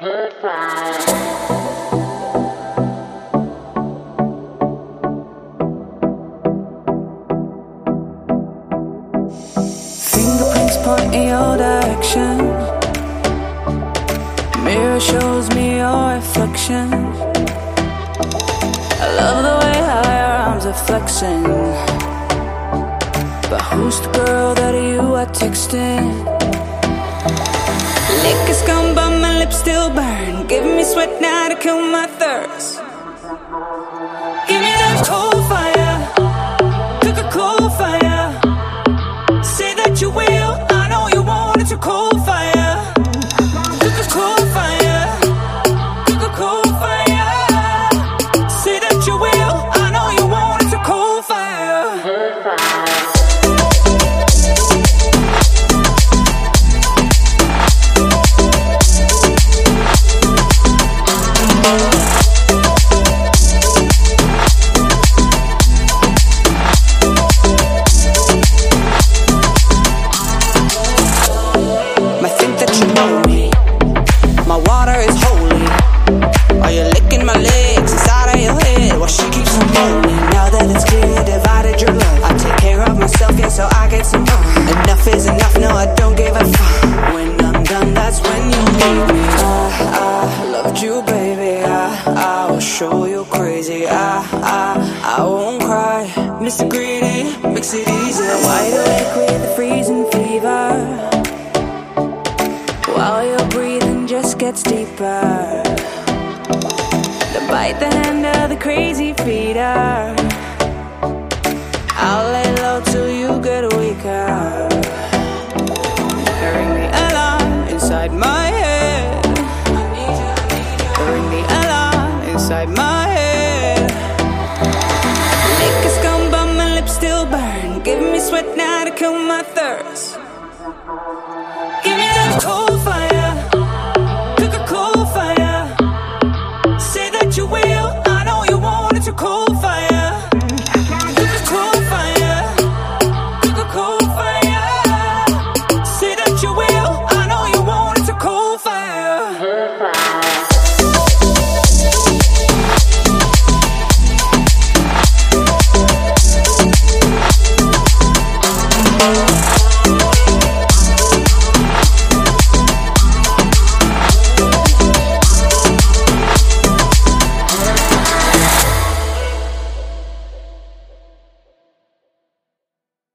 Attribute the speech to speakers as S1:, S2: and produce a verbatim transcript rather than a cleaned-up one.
S1: Fingerprints point in your direction. Mirror shows me your reflection. I love the way how your arms are flexing. But who's the girl that you are texting? Liquor's gone but my lips still burn. Give me sweat now to kill my thirst. Give me that cold fire, cook a cold fire. Say that you will, I know you want it. To cold fire, cook a cold fire, cook a cold fire. Say that you will, I know you want it. To cold fire. So I get some uh, enough is enough, no I don't give a fuck. When I'm done, that's when you leave me. I, I loved you, baby, I, I will show you crazy. I, I, I won't cry, Mister Greedy, makes it easy. Wide awake with a freezing fever, while your breathing just gets deeper. To bite the hand of the crazy feeder, I'll lay low till you get weaker.